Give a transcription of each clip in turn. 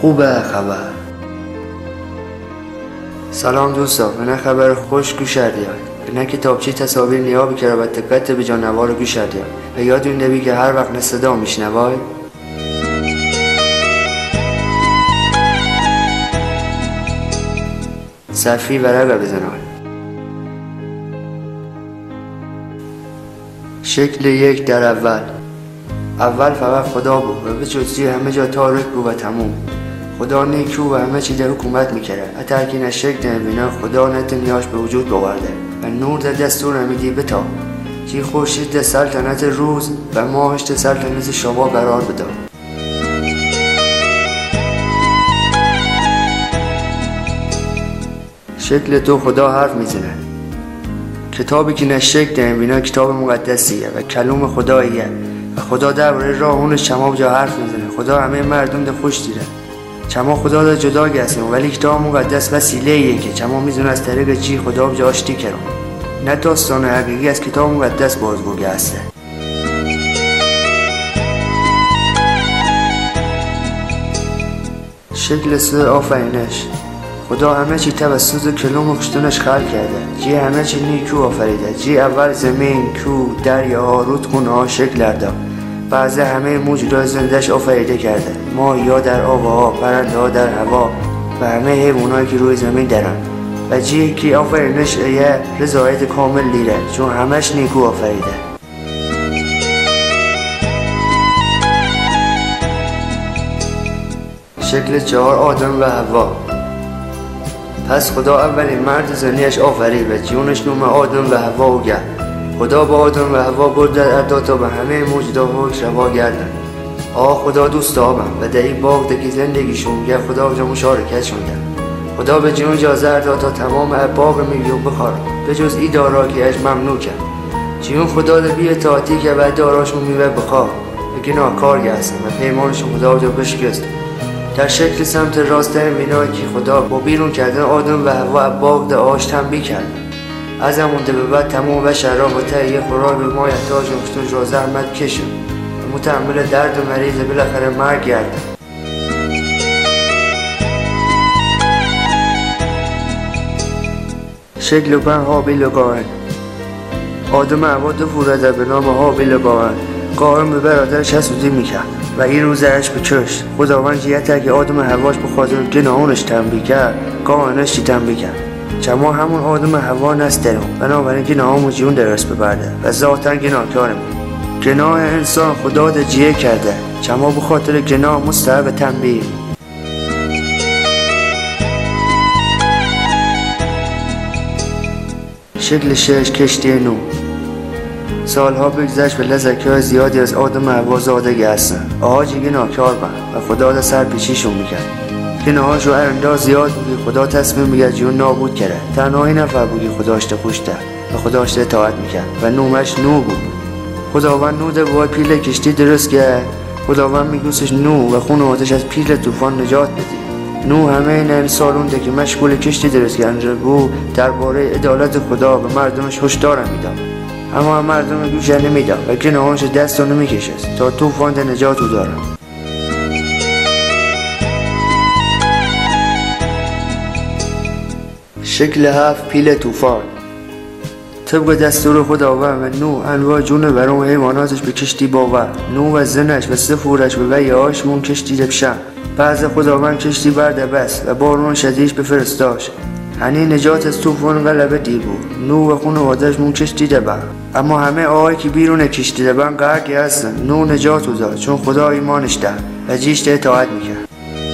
خوبه خبر. سلام دوستا، من خبر خوش گوش کردید. نه کتابچه تصاویر نیابی که و دقت به جانوار گوش کردید و یادتون نبی که هر وقت صدا میشنوای صفی ورقه بزنای. شکل یک در اول فقط خدا بود و به جزی همه جا تاریک بود و تموم. خدا نیکو و همه چیز حکومت میکرد. حتی اگه نشک نمینا خدا نتونیاش به وجود بورده و نور در دستور نمیدی بتا چی خورشید در سلطنت روز و ماهش در سلطنت شما قرار بده. شکل دو خدا حرف میزنه. کتابی که نشک نمینا کتاب مقدسیه و کلام خداییه و خدا درباره راه اونش چما جا حرف میزنه. خدا همه مردم ده خوش دیره. چما خدا ده جدا گسته ولی کتاب مقدس وسیله ایه که چما میزونه از طریق چی خدا بجا آشتی کرن. نه داستان حقیقی از کتاب مقدس بازگو گسته. شکل سه آفرینش. خدا همه چی توسط کلام و کشتنش خلق کرده. جی همه چی نیکو آفریده. جی اول زمین، کو، دریا، رودخونه ها شکل داد. بعض همه موجودات زندهش آفریده کرده. ماهی‌ها در آب‌ها، پرنده‌ها در هوا و همه حیوانایی که روی زمین درن. و جی که آفرینش یه رضایت کامل لیره چون همش نیکو آفریده. شکل چهار آدم و حوا. پس خدا اولین مرد زنیش آفرید و جونش نام آدم و حوا گرد. خدا با آدم و حوا برد در اعداد تا به همه موجودات حکم روا گردن. خدا دوست آبم و در این باغ دکی زندگیشون گرد خدا بجا مشارکت شوندن. خدا به جون اجازه داد تا تمام باغ میوه بخورن به جز ای دارا که اش ممنوع کرد. جون خدا در بی اطاعتی که و داراشون میوه بخور و گناهکار گردن و پیمانشون خدا بجا بشکست. در شکل سمت راست مینا که خدا با بیرون کردن آدم و حوا باغ در آش تنبیه کرد. از همون به بعد تمام بشر را با تهیه خوراک به ما احتاج افتون را زحمت کشون و متحمل درد و مریض بالاخره مرگ گردن. شکل پنج هابیل و قائن. آدم و حوا دو فورده به نام هابیل و قائن. قائن به برادرش حسودی میکرد و این روز اش بکشت. خداوند جیت که آدم و حواش به خاطر گناهانش تنبیه کرد قائنش چی تنبیه کرد. چما همون آدم و حوا نسترون بنابراین گناهامو جون درست ببرده و ذاتن گناهکارم. گناه انسان خدا ده جیه کرده چما به خاطر گناه مستحق تنبیه. شکل شش کشتی نوح. سالها بگذشت و لذکای زیادی از آدم و حوا زادگی هستن. آجی گناهکار بند و خدا ده سر پیچیشون میکرد. گناهاش رو انداز زیاد بودی خدا تصمیم میگرد جون نابود کرده. تنها این نفر بودی خداش ده خوشته و خداش ده اطاعت میکرد و نومش نوح بود. خداوند نوح ده باید پیل کشتی درست کرد. خداوند میگوستش نوح و خانواده‌اش از پیل طوفان نجات بدی. نوح همه این سالون ده که مشغول کشتی درست کردن بود درباره عدالت خدا و مردمش هشدار میداد. اما مردم گوش نمیداد و گناهانش دست نمیکشست تا طوفان ده نجات داره. شکل هفت پیل طوفان. طبق دستور خداوند و نوح انواع جونور و حیواناتش به کشتی باور. نوح و زنش و سه فورش و ویهاش مون کشتی بشن. بعض خداوند کشتی برده بس و بارون شدیدش بفرستاش. هنی نجات از طوفان غلبه دی بود. نوح و خانواده‌اش مون کشتی دبن. اما همه آقای که بیرون کشتی دبن غرقی هستن. نوح نجات داد چون خدا ایمانش ده و جیش ده اطاعت میکرد.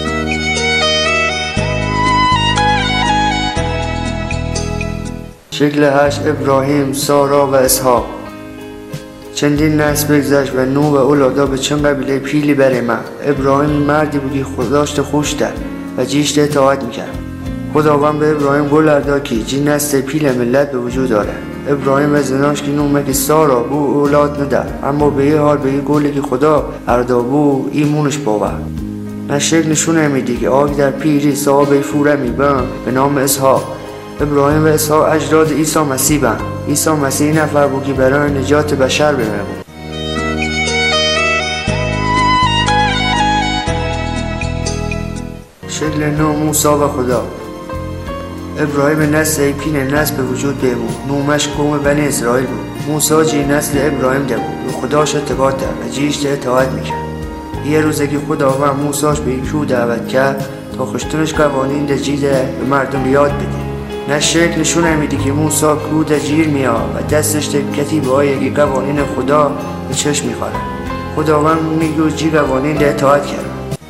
شکل هشت ابراهیم، سارا و اسحاق. چندین نسل بگذشت و نوح و اولادا به چند قبیله پیلی بریمن. ابراهیم مردی بود که خداش خوش ده و جیش ده اطاعت میکرد. خداوند به ابراهیم گل اردا که جی نسل پیل ملت به وجود داره. ابراهیم و زناش که نومه که سارا بو اولاد نده اما به یه حال به یه گلی که خدا اردا بو ایمونش باور. نشک نشونه میدی که آگ در پیری صحابه فوره میبن به نام اسحاق. ابراهیم و اسحاق اجداد عیسی مسیح بند. عیسی مسیح نفر بود که برای نجات بشر بمیره. شکل نو موسی و خدا. ابراهیم نسل ایپین نسل به وجود بیمون، نومش قوم بنی اسرائیل بود. موسی جی نسل ابراهیم ده بود، به خداش ارتباط ده و جیش ده اطاعت میکرد. یه روزه که خداوند موساش به یک رو دعوت کرد تا خشتونش قوانین ده جیده به مردم یاد بده. نه شکل نشون میده که موسی رو ده جیر میاد و دستش ده کتیبه های قوانین خدا به چشم میخوره. خداوند میگه جی قوانین ده اطاعت کرد.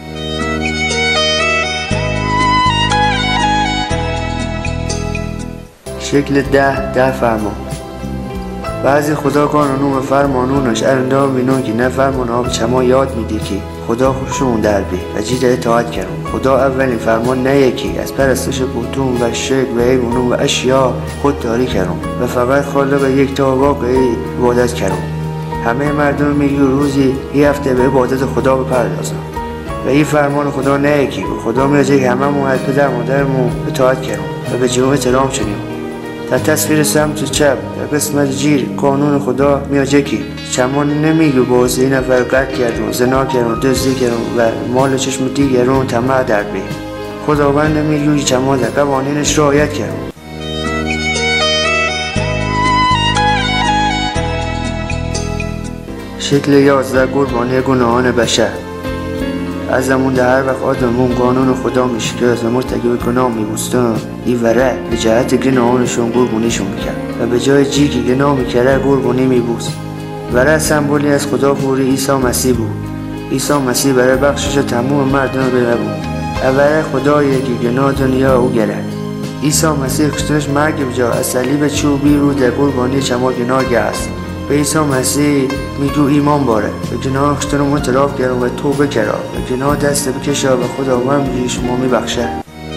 شکل 10 فرمان. بعضی خدا قانون و فرمانونش اندام بینون که نه فرمان ها به چما یاد میده که خدا خوشمون در بی و جید اطاعت کردم. خدا اولین فرمان نه یکی از پرستش بوتون و شرک و ایمونون و اشیا خودداری کردم و فقط خالق یک تا واقعی عبادت کردم. همه مردم میگه روزی یه هفته به عبادت خدا بپردازم و این فرمان خدا نه یکی و خدا میگه که همه ما از پدر مادرمون اطاعت کردم و به جمع احترام شدیم. در تصویر سمت چپ در قسمت جیر قانون خدا میاجه که چمان نمیگه باز این نفر قتل کردن، زنا کردن، دزدی کردن و مال چشم دیگران طمع در بی. خداوند نمیگه چمان در قوانینش رعایت کردن. شکل 11 قربانی گناهان بشر. از زمان در هر وقت آدمون قانون خدا میشکست و مرتکب گناه میبوستن این وره به جهت گناهانشون قربونیشون میکرد و به جای جی که گناه میکرد قربونی میبوست. وره سمبولی از خدا فوری عیسی مسیح بود. عیسی مسیح برای بخشش تمام مردم بره بود. وره خداییه که گناه دنیا او گره. عیسی مسیح خشتنش مرگ بجا از صلیب چوبی رو در قربانی چما گناه گست. به عیسی مسیح میگو ایمان باره به گناه خشتنم اعتراف کردم و توبه کردم و گناه دست بکشه و خداوند میگه شما میبخشه.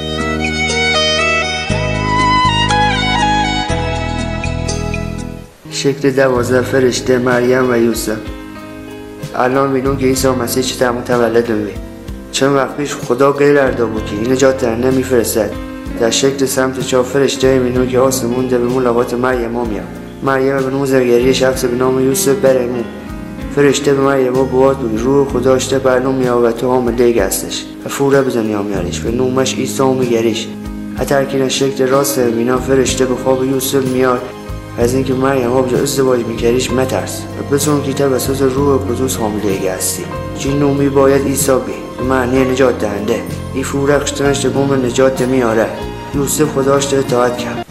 شکل 12 فرشته مریم و یوسف. الان میدون که عیسی مسیح چطور متولد میشه. چند وقت پیش خدا غیر اردا بود که این نجات دهنده میفرستد. در شکل سمت چپ فرشته میدون که آسمون ده به ملاقات مریم میاد. مریم به نام زرگری شخص به نام یوسف برمون. فرشته به مریم بواد بود روح خداشته برنو میاد و تو حامله هستش و فوره به دنیا میاریش و نومش عیسی میگریش. حتی که شکل راست مینا فرشته به خواب یوسف میاد از اینکه مریم با ازدواج میکردیش مترس و بتون که توسط روح قدوس حامله هستی. چین نومی باید عیسی بی معنی نجات دهنده. این فوره خشتنش بوم نجات میاره. یوسف خداشته اطاعت کرد.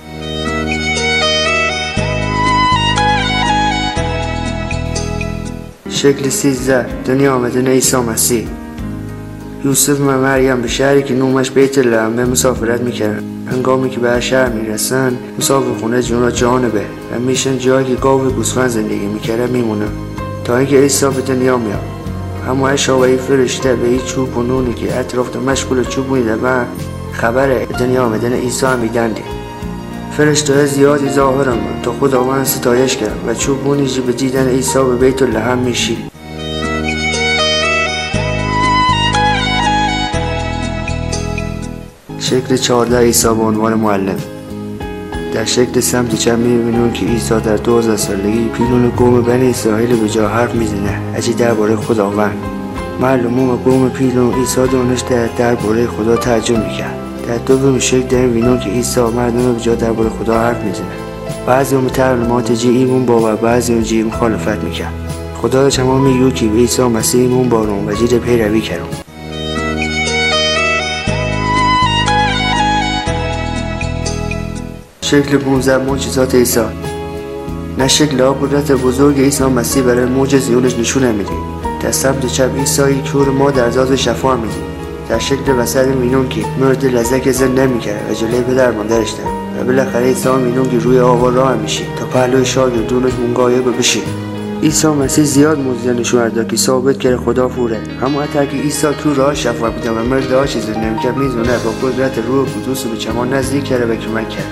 شکل 13 دنیا آمدن عیسی مسیح. یوسف و مریم به شهری که نومش بیت لحم به مسافرت میکردن. هنگامی که به هر شهر میرسن مسافر خونه جون جانبه و میشن جایی که گاو گوسفند زندگی میکرد میمونن تا اینکه عیسی به دنیا میاد. اما اشاره فرشته به این چوب و نونی که اطراف مشغول چوب میده و خبر دنیا آمدن عیسی میدنده. فرشته زیادی ظاهرم تا خداوند ستایش کرد و چوبونی به دیدن عیسی به بیت لحم میشی. شکل 14 عیسی به عنوان معلم. در شکل سمت چپ میبینون که عیسی در 12 سالگی پیلون قوم بنی اسرائیل به جا حرف میزنه اجی درباره خداوند. معلومون قوم پیلون عیسی دانشته درباره خدا ترجمه میکرد. در دوم شکل داریم بینون که عیسی مردم به جا درباره خدا حرف میزنه. بعضی اون تعلیمات جی ایمون باور بعضی اون جی مخالفت میکرد. خدا شما میگه که به عیسی مسیح ایمون بارون و جید پیروی کردم. شکل 15 معجزات عیسی. نه شکل ها قدرت بزرگ عیسی مسیح برای معجزه‌اش نشون میده. در سمت چپ عیسی کور ما در ذات شفا میده. در شکل وسط مینون که مرد لزک زنده میکرد و جلوی پدر مادرش ده و بالاخره عیسی مینون که روی آوا راه میشه تا پهلوی شاگردونش منقایب بشه. عیسی مسیح زیاد معجزه نشون داد که ثابت کرد خدا فوره. اما حتی که عیسی تو راه شفا میده و مرد ها چیزی نمیکرد میزونه با قدرت روح قدوس به چمان نزدیک کرده و کمک کرد.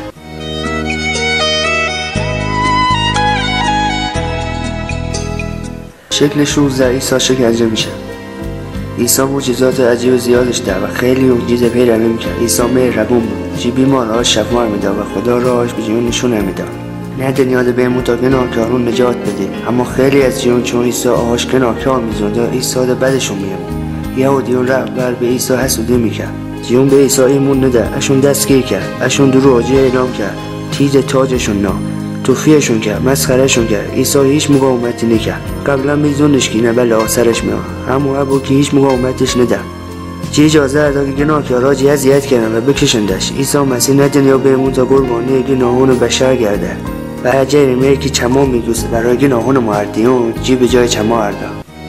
شکل 16 عیسی شکنجه میشه. عیسی معجزات عجیب زیادش ده و خیلی معجزه پیروی میکرد. عیسی مهربون بود، جی بیمارها شفا میداد و خدا راهش به جون نشون میداد. نه دنیا بهمون تا گناهکارون نجات بده، اما خیلی از جون چون عیسی آهاش گناهکار میزنده عیسی بدشون میاد. یهودیون رهبر به عیسی حسودی میکرد. جیون به عیسی ایمون نده، اشون دستگیر کرد، اشون دو راجع اعلام کرد، تیز تاجشون نا توفیهشون کرد، مسخرهشون کرد. عیسی هیچ مقاومتی نکرد. قبلا میزونش کی نه بله آثرش میاد، همون ابو که هیچ مقاومتش نده. چی اجازه ادا که گناهکارا جی اذیت کردن و بکشندش. عیسی مسیح نه دنیا بمون تا قربانی گناهان بشر گرده و اجر میگه که چما میدوسه برای گناهان مردیون جی به جای چما اردا.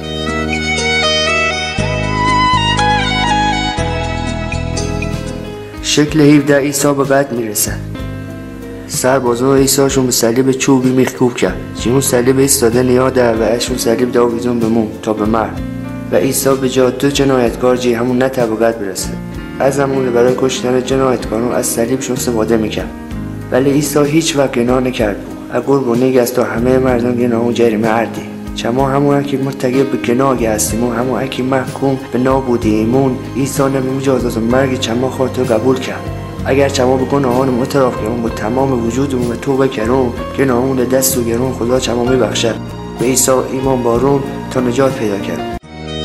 شکل 17 عیسی به بعد میرسه. سربازان عیسیشون به صلیب چوبی میخکوب کرد. چون صلیب ایستاده نیاده و اشون صلیب داویزون بمون تا به مرد و عیسی به جا دو جنایتکار جی همون نه طبقت برسه. از همون برای کشتن جنایتکارون از صلیبشون استفاده میکرد. ولی عیسی هیچ وقت گناه نکرد بود. اگر بونی از تا همه مردم گناه و جریمه اردی. چما همون که مرتکب به گناه هستیم و همون که محکوم به نابودیمون عیسی نمیجاز از مرگ چما خاطر قبول کرد. اگر چما به گناهان اعتراف کنیم با تمام وجودمون و توبه کنیم گناهمون دست و گرون خدا چما میبخشه. به عیسی ایمان بارون تا نجات پیدا کرد.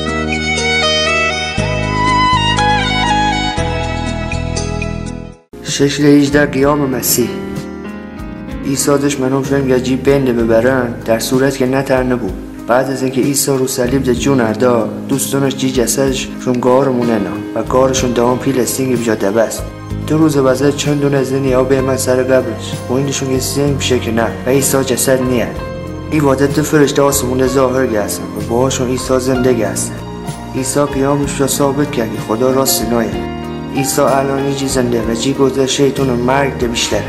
شکل 18 قیام مسیح. عیسی دشمنان فهم گجیب بنده ببرن در صورت که نتر نبود. بعد از اینکه عیسی رو صلیب ده جون اردا دوستانش جی جسدش شون گارمونه نا و گارشون دوام فیلسطین بجا دبست. 2 روز بعد چند دونه از نیا به من سر قبرش و ایندشون یه سنگ بشه که نه و عیسی جسد نیه. این وادت 2 فرشته آسمون ظاهر گستن و باهاشون عیسی زنده گستن. عیسی پیامش رو ثابت کرد که خدا راست نایه. عیسی الان جی زنده و جی گذر شیطون و مرگ ده بیشتره.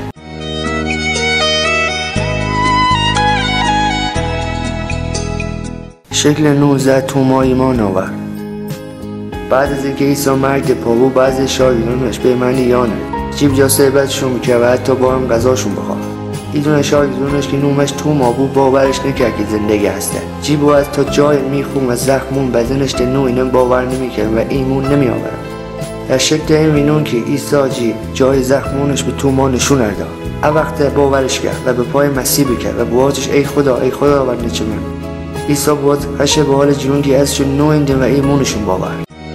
شکل 19 توما ایمان آورد. بعد از اینکه عیسی مرگ ده پاو بعضی شاگردانش به معنی یانه جیب جا صحبتشون میکرد و حتی با هم غذاشون بخواه. ایدون شاگردانش که نومش توما بود باورش نکرد که زندگی هسته. جیب از تا جای میخون و زخمون بدنش ده نو اینم باور نمیکرد و ایمون نمی آورد. در شکل اینون که عیسی جی جای زخمونش به توما نشون اردا. وقت باورش کرد و به پای مسیح بکرد و بواتش ای خدا و نچه من. عیسی بود هشه به حال جیونگی ازشون نو اینده و ایمونشون باور.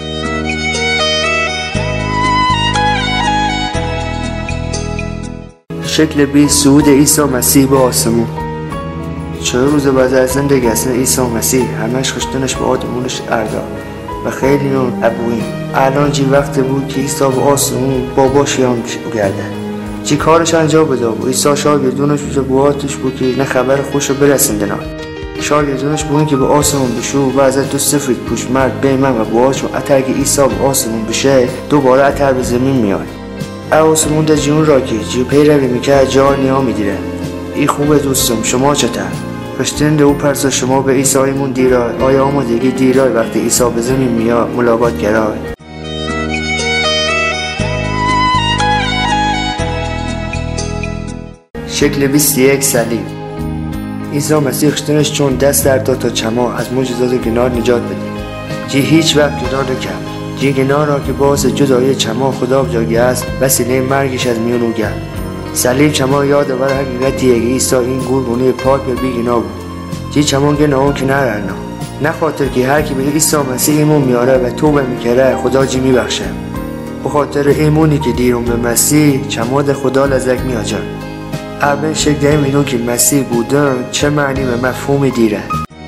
شکل 20 صعود عیسی مسیح به آسمون. 4 روز بعد از زندگی هستن عیسی مسیح همش خشتنش به آدمونش اردا و خیلی نون ابوین. الان جی وقت بود که عیسی به آسمون باباش یام گرده. چی کارش انجام بده بود. عیسی شاگردونش به بواتش بود که نه خبر خوش رو برسندن. شاگردونش بود که به آسمون بشو و از 2 سفید پوش مرد بیمن و بواتشون اتر که عیسی به آسمون بشه دوباره اتر به زمین میاد. آسمون در جیون را که جی پیروی میکرد جا نیا میدیره. ای خوبه دوستم شما چطور؟ پشتند او پرسا شما به عیسی ایمون دیرای آیا آمادگی دیرای وقتی عیسی به زمین میاد ملاقات گرای. شکل 21 صلیب. عیسی مسیح خشتنش چون دست در داد تا چما از معجزات گناه نجات بده. جی هیچ وقت گناه نکرد. جی گناه را که باعث جدایی چما خدا بجاگه است وسیله مرگش از میان او گرد. صلیب چما یادآور حقیقتیه که عیسی این قربانی پاک و بی‌گناه بود. جی چما گناه که نرنا نه خاطر که هر کی به عیسی مسیح ایمان میاره و توبه میکره خدا جی میبخشه. به خاطر ایمانی که دیرون به مسیح چما ده خدا لذت میاجه. اول شکل اینو که مسیح بودن چه معنی و مفهومی دیره.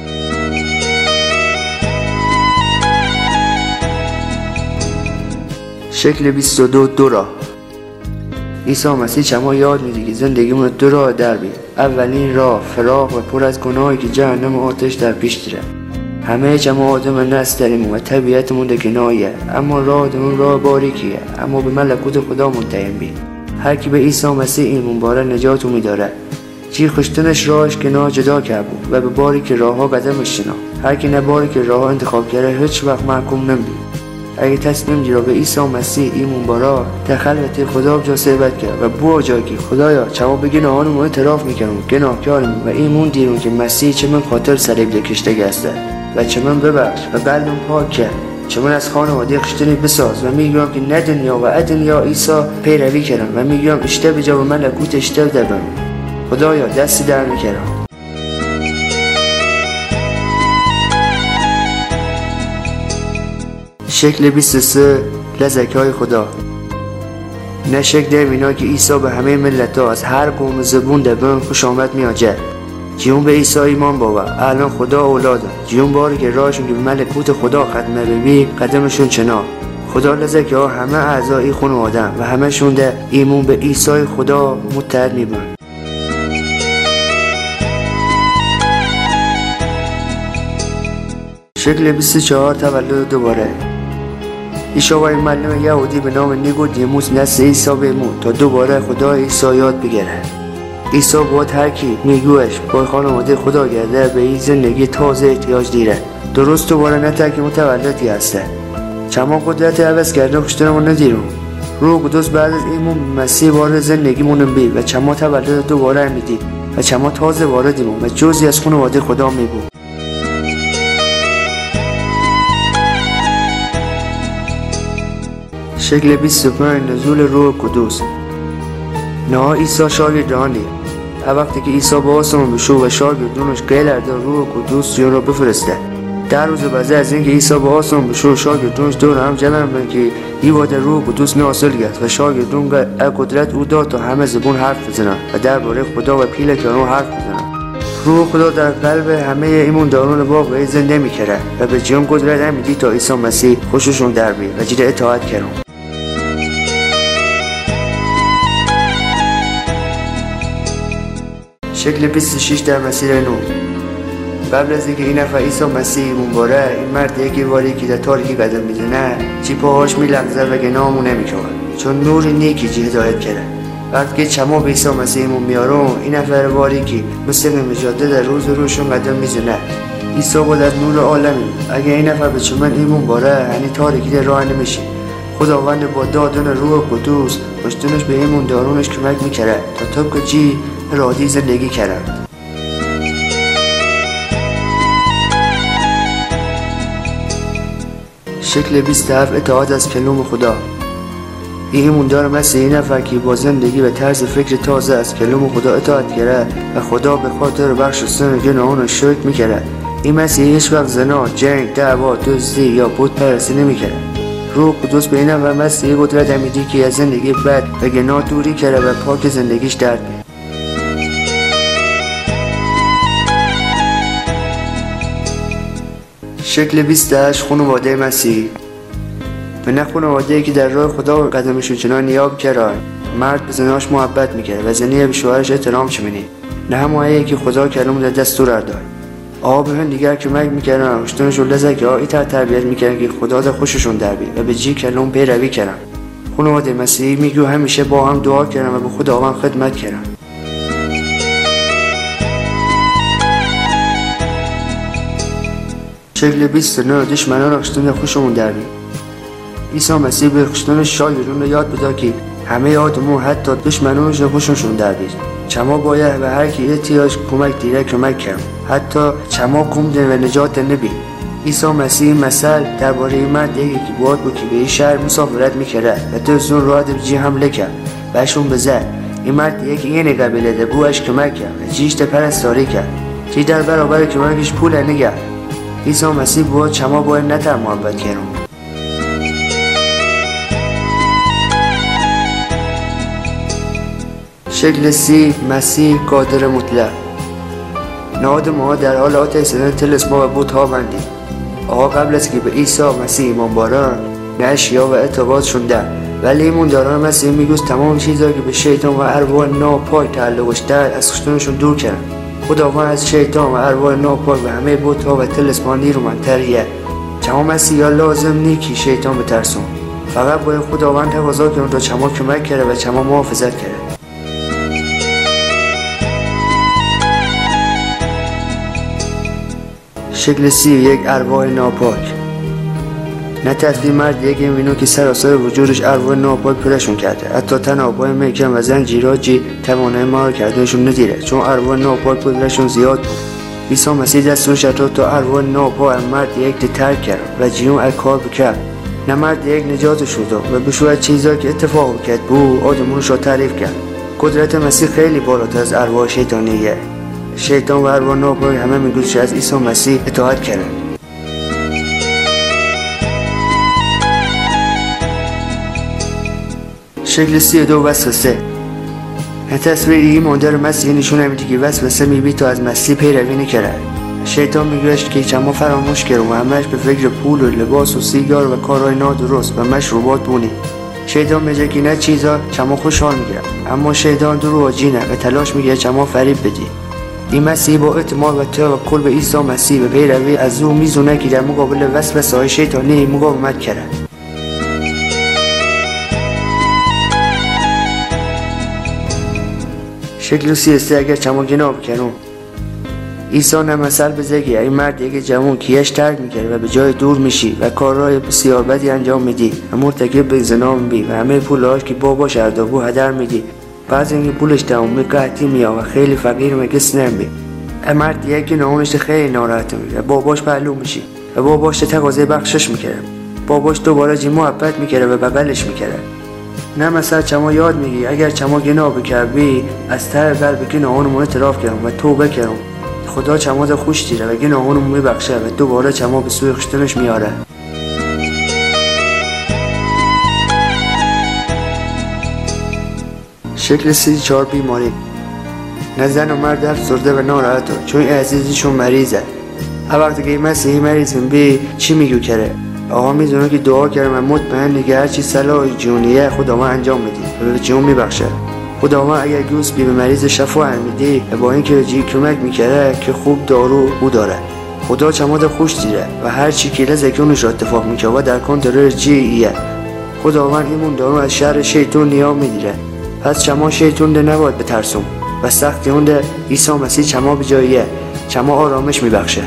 شکل 22 دو راه. عیسی مسیح چما یاد میده که زندگیمون 2 راه در بید. اولین راه فراق و پر از گناهی که جهنم آتش در پیش دیره. همه چما آدم نستریم و طبیعتمون ده گناهیه اما راه آدمون راه باریکیه اما به ملکوت خدا منتهی بید. هر کی به عیسی مسیح ایمان باره نجاتو میداره. چی خشتنش راهش گناه جدا کرد بود و به باریک راهها قدمش شنا. هر کی نه باریک راهها انتخاب کرده هیچ وقت محکوم نمید. اگه تصمیم گیره به عیسی مسیح ایمان باره در خلوت خدا بجا صحبت کرد و بو جایی که خدایا چما به گناهانم اعتراف میکنم گناهکارم و ایمان دیرم که مسیح چه من خاطر صلیب کشته گسته و چه من ببخش و قلبم پاک کرد. چه من از خانواده خشتنی بساز و میگم که نه دنیا و ادنیا عیسی پیروی کردم و میگم اشته بجا و ملکوت اشته دبم. خدایا دستی در میکردم. شکل 23 لزکای خدا. نشک در اینا که عیسی به همه ملت ها از هر قوم و زبون دبن خوش آمد میاجه. جیون به عیسی ایمان باور، الان خدا اولاده. جیون باری که راهشون که به ملکوت خدا ختمه ببی قدمشون چنا. خدا لزکه ها همه اعضای خانواده و همهشون ده ایمون به عیسی خدا متحد میبن. شکل 24 تولد دوباره. ایشا و این معلم یهودی به نام نیقودیموس نزد عیسی بمون تا دوباره خدا عیسی یاد بگیره. عیسی باید هر کی میگوش با خانواده خدا گرده به این زندگی تازه احتیاج دیره. درست دوباره نه تکی متولدی هسته. چما قدرت عوض کردن خوشترمون ندیرون. روح قدس بعد از ایمون مسیح وارد زندگیمون بی و چما تولد دوباره میدی و چما تازه واردیمون و جزی از خانواده خدا میبود. شکل 25 نزول روح قدس. نه عیسی شاگردانی. هر وقتی که عیسی با آسمان بشو و شاگردونش قیل ارده روح قدس جون رو بفرسته. در روز بعد از اینکه عیسی با آسمان بشو شاگردونش دور هم جمع بن که این وعده روح قدس ناصل گشت و شاگردون قدرت او داد تا همه زبون حرف بزنن و درباره خدا و پیل کانون حرف بزنن. روح خدا در قلب همه ایمانداران واقعی زنده میکره و به جون قدرت میدی تا عیسی مسیح خوششون در بی و جیر اطاعت کردن. شکل 26 در مسیر نور. قبل از اینکه این نفر عیسی مسیح ایمون باره، این مرد یکی واری که در تاریکی قدم میزنه چی پاهاش میلغزه و گناهمون نمیکنه چون نور نیکی جی هدایت کرده. وقتی که چما به عیسی مسیح ایمون میارون این نفر واری که مستقیم جاده در روز روشون قدم میزنه. عیسی باید از نور عالمی. اگه این نفر به چمن ایمون باره یعنی تاریکی در راه نمیشه. خداوند با دادن روح قدوس پشتونش به ایمون دارونش کمک میکره تا طبق جی رادی زندگی کردند. شکل 27 اطاعت از کلام خدا. این ایماندار مثل این نفر که با زندگی و طرز فکر تازه از کلام خدا اطاعت کرده و خدا به خاطر بخشستن گناهان شکر میکرد. این مثل هیچ وقت زنا، جنگ، دعوا، دزدی یا بت پرستی نمیکرد. روح قدس به این نفر مثل قدرت امیدی که از زندگی بد و گناه دوری کرده و پاک زندگیش درد می‌کنه. شکل 28 خانواده مسیح. به نه خانواده‌ای که در راه خدا قدمشون چنان نیاب کرد. مرد به زناش محبت میکرد و زنی به شوهرش احترام چمینی. نه همونایی که خدا کلام در دستور داد. به هم دیگر کمک میکردن و اشتونشون لزکه ها ایتر تربیت میکردن که خدا در خوششون در بید و به جی کلام پیروی کردن. خانواده مسیحی میگو همیشه با هم دعا کردن و به خداوند خدمت کردن. شکل 29 دشمنان اشتون خوشمون در بید. عیسی مسیح به اشتون شاگردون یاد بده که همه آدمون حتی دشمنانش خوششون در بید. چما باید به هر کی احتیاج کمک دیره کمک کرد. حتی چما کمده و نجات نبی. عیسی مسیح مثل درباره مرد یکی که باید بود که به این شهر مسافرت میکرد و دوزون راه به جی حمله کرد بهشون بزد. این مرد یکی این قبیله ده بوش کمک کرد و جیش ده پرستاری کرد. جی در برابر کمکش پول نگرد. عیسی مسیح باید چما باید نتر محبت کرد. شکل 30 مسیح قادر مطلق. نهاد ما در حال آتش‌زدن طلسم‌ها و بت‌ها بندی. قبل از که به عیسی مسیح ایمان بارن نه اشیا و اعتقاد شده ولی ایمانداران مسیح میگوز تمام چیزایی که به شیطان و ارواح ناپاک تعلقش داشت از خشونتشون دور کردن. خداوند از شیطان و ارواح ناپاک و همه بت‌ها و طلسم‌ها نیرومندتریه. چما مسیحا لازم نیکی شیطان بترسون. فقط باید خداوند تقاضا کنه تا چما کمک کرده و چما محافظت کرده. شکل 31 ارواح ناپاک. نه تسلیم مرد یک اینو که سراسر وجودش ارواح ناپاک پرشون کرده. حتی تن آبای محکم و زنجیراجی توانای مار کردنشون ندیره چون ارواح ناپاک پرشون زیاد بود. عیسی مسیح دستور شد تا ارواح ناپاک مرد یک ترک کرد و جیون اکار بکرد. نه مرد یک نجات شد و به شوید چیزایی که اتفاق کرد بود آدمونش را تعریف کرد. قدرت مسیح خیلی بالاتر از ارواح شیطانیه. شیطان و ارواح ناپاک همه میگوز از عیسی مسیح اطاعت کردند. شکل 32 وسوسه. تصویر دیگه مادر مسیح نشون میده که وسوسه میبی تو از مسیح پیروی نکرد. شیطان میگوشت که چما فراموش کرد و همش به فکر پول و لباس و سیگار و کارهای نادرست و مشروبات بونی. شیطان میگه که نه چیزا چما خوشحال میگیره، اما شیطان دروغجینه و تلاش میگه چما فریب بدی. این مسیح با اعتماد و توکل به عیسی مسیح و پیروی از او میزونه که در مقابل وسوسه‌های شیطانی مقاومت کرد. شکل 33 اگر چما گناه بکنم. عیسی نمثل بزه که این مرد یک جوان کیش ترک میکرد و به جای دور میشی و کارهای بسیار بدی انجام میدی و مرتکب به زنا میبی و همه پولهاش که باباش اردابو هدر میدی. بعضی اینکه پولش تموم میگه میاد و خیلی فقیر میگه نمی. مرد یک ناونش خیلی ناراحت میشه و باباش پهلو میشی و باباش تقاضای بخشش میکرد. باباش دوباره جی محبت میکرد و بغلش میکرد. نه مثلا چما یاد میگی اگر چما گناه بکردی از ته قلب گناهانمون اعتراف کردم و توبه کردم، خدا چما ده خوش دیره و گناهانمون میبخشه و دوباره چما به سوی خشتنش میاره. شکل 34 بیماری. نه زن و مرد افسرده و ناراحته چون عزیزشون مریضه. هر وقتی که مسیحی مریض بی چی میگو کرده؟ آقا میدونه که دعا کردم و مطمئن نگه هرچی صلاح جونیه خدا انجام میدی و به جون میبخشه. خدا اگر گوس بی به مریض شفا میدی و با اینکه جی کمک میکره که خوب دارو او داره. خدا چماد خوش دیره و هر چی که لزکونش اتفاق میکنه و در کنترل جی ایه. خداوند ایمون دارو از شر شیطان نیا میدیره. پس چما شیطان ده نباید بترسون و سختی اون ده عیسی مسیح چما به جاییه. چما آرامش میبخشه.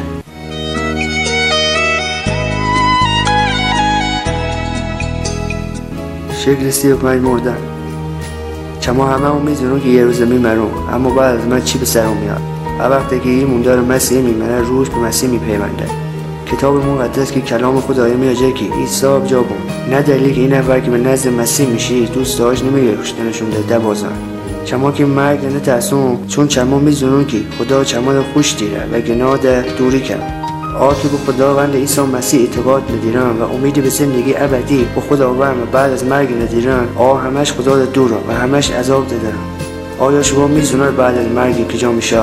شکل 35 مردن. چما همه میدونم که یه روز میمرم، اما بعد از من چی به سرم میاد؟ هر وقتی که این موندار مسیح میمره روش به مسیح میپیونده. کتاب مقدس که کلام خدایی میگه که عیسی جابون نه دلیل که این نفر که به نزد مسیح میشی دوست داشت نمیگه کشتنشون ده بازن. چما که مرگ نه ترسون چون چما میدونم که خدا چما خوش دیره و گناه دوری کرد. که به خداوند عیسی مسیح اعتقاد ندارن و امید به زندگی ابدی به خداوند و بعد از مرگ ندارن، همش خدا دورن و همش عذاب دادن. آیا شما میدونید بعد از مرگ کجا میشه؟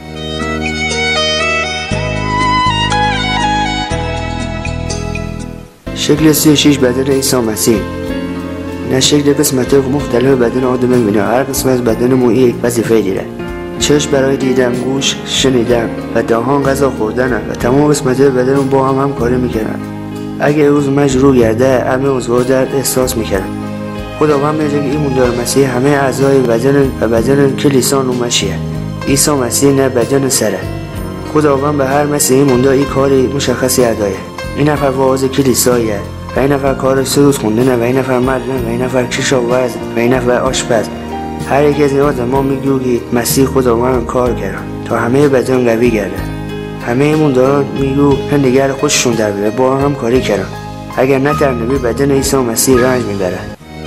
شکل 36 بدن عیسی مسیح. نه شکل قسمت مختلف بدن آدم میبینه، هر قسمت از بدن مو یک وظیفه داره. چشم برای دیدن، گوش شنیدن و دهان غذا خوردن و تمام قسمت بدن با هم همکاری میکنن. اگه روز مجروح گرده همه عضوها درد احساس میکنن. خداوند میگه این موندار مسیح همه اعضای بدن و بدن کلیسا نومشیه. عیسی مسیح نه بدن سره. خداوند به هر مسیحی موندار این کاری مشخصی ادایه. این نفر واعظ کلیساییه و این نفر کار سرود خوندنه و این نفر معلم و این نفر کشاورز و این نفر آشپز. هر یک از این آدم میگو که مسیح خداوند کار کردن تا همه بدن قوی گرده. همه ایمون دارن میگو هندگر خوششون در بیره با هم کاری کردن. اگر نه در نبی بدن عیسی مسیح رنج میبره.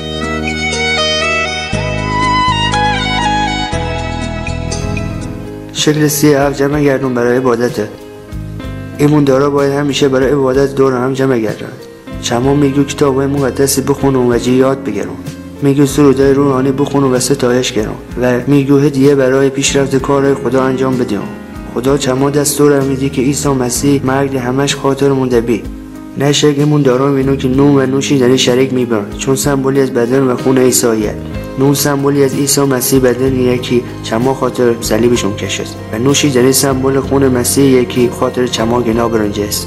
شکل 37 جمع گردون برای عبادته. ایمون دارا باید همیشه برای عبادت دور هم جمع گردن. چما میگو کتابای مقدسی بخونم و جی یاد بگیرم. میگو سرودای روحانی بخونم و ستایش کنم و میگو هدیه برای پیشرفت کارهای خدا انجام بدیم. خدا چما دستور میده که عیسی مسیح مرگ همش خاطر مونده بی. نه شکمون دارم اینو که نون و نوشیدنی شریک میبرن چون سمبولی از بدن و خون عیسیه. نون سمبولی از عیسی مسیح بدنیه که چما خاطر صلیبشون کشید و نوشیدنی سمبول خون مسیحیه که خاطر چما گناه برنجه است.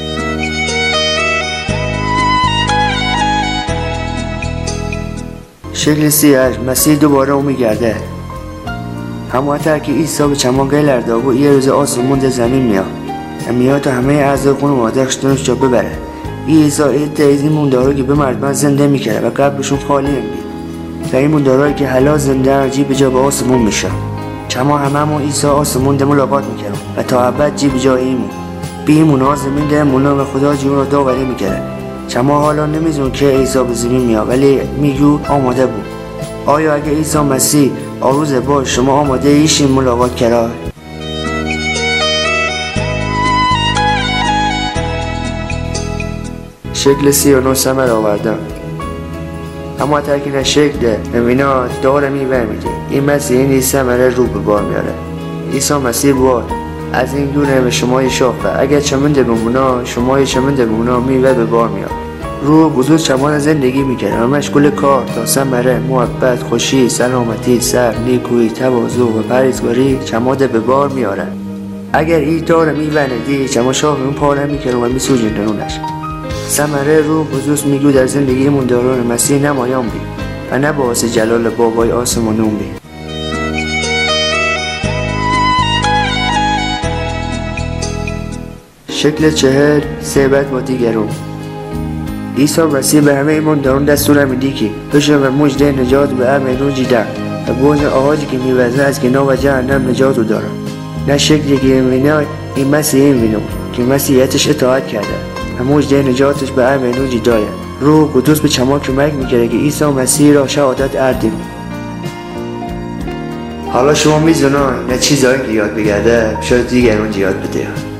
شکل 38 مسیح دوباره میگرده. همانطور که عیسی به چما گلرده و یه روز آسمون در زمین میاد تا همه اعضای خانواده خشتنش جا ببره. عیسی این موندارا که به مردم زنده میکرده و قبرشون خالی میبید و این موندارایی که حالا زنده عجیب جا به آسمون میشه. چما هممون عیسی آسمون ده ملاقات میکردم و تا ابد جی به جای ایمون بیمون ها زمین ده مولا و خدا جون رو داوری میکرده. چما حالا نمیدون که عیسی به زمین میاد ولی میگو آماده بود. آیا اگه عیسی مسیح آروز باش شما آماده ایشین ملاقات کرد؟ شکل 39 ثمر آوردن. اما ترکیب شکل نمینا داره میوه میده. این مسیح نیست ثمره رو به بار میاره. عیسی مسیح بود از این دونه به شما شاخه، اگر چمنده بمونا شما چمنده بمونا میوه به بار میاد. روح بزرگ چمان زندگی میکنه و مشغول کار تا ثمره محبت، خوشی، سلامتی، صبر، نیکویی، تواضع و پرهیزگاری چماده به بار میاره. اگر این داره میوه ندی چما شاخه اون پاره میکنه و میسوزونش. ثمره روح بزرگ میگو در زندگیمون داران مسیح نمایان بی و نه باعث جلال بابای آسمانون بی. شکل 40 صحبت با دیگرون. عیسی مسیح به همه ایمان دارون دستور میدی که بشو و مجده نجات به امنون جیدن و بوز آهاجی که میوزه از گناه و جهنم نجاتو دارن. نه شکلی که میبینه این مسیح میبینه که مسیحیتش اطاعت کرده و مجده نجاتش به امنون جیدایه. روح قدوس به چما کمک میکره که عیسی مسیح را شهادت اردیم. حالا شما میزنن نه چیزایی که یاد بگرده شاید دیگرون یاد بده.